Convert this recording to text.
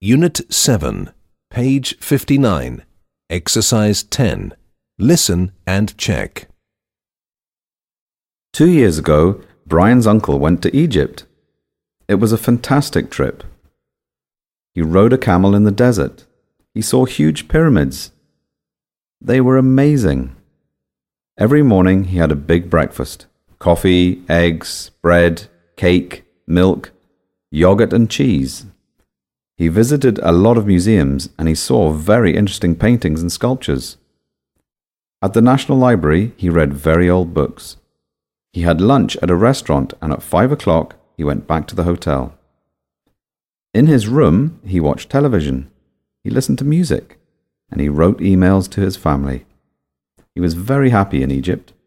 Unit 7, page 59, Exercise 10. Listen and check. 2 years ago, Brian's uncle went to Egypt. It was a fantastic trip. He rode a camel in the desert. He saw huge pyramids. They were amazing. Every morning he had a big breakfast: coffee, eggs, bread, cake, milk, yogurt and cheese. He visited a lot of museums and he saw very interesting paintings and sculptures. At the National Library, he read very old books. He had lunch at a restaurant and at 5 o'clock he went back to the hotel. In his room, he watched television. He listened to music and he wrote emails to his family. He was very happy in Egypt.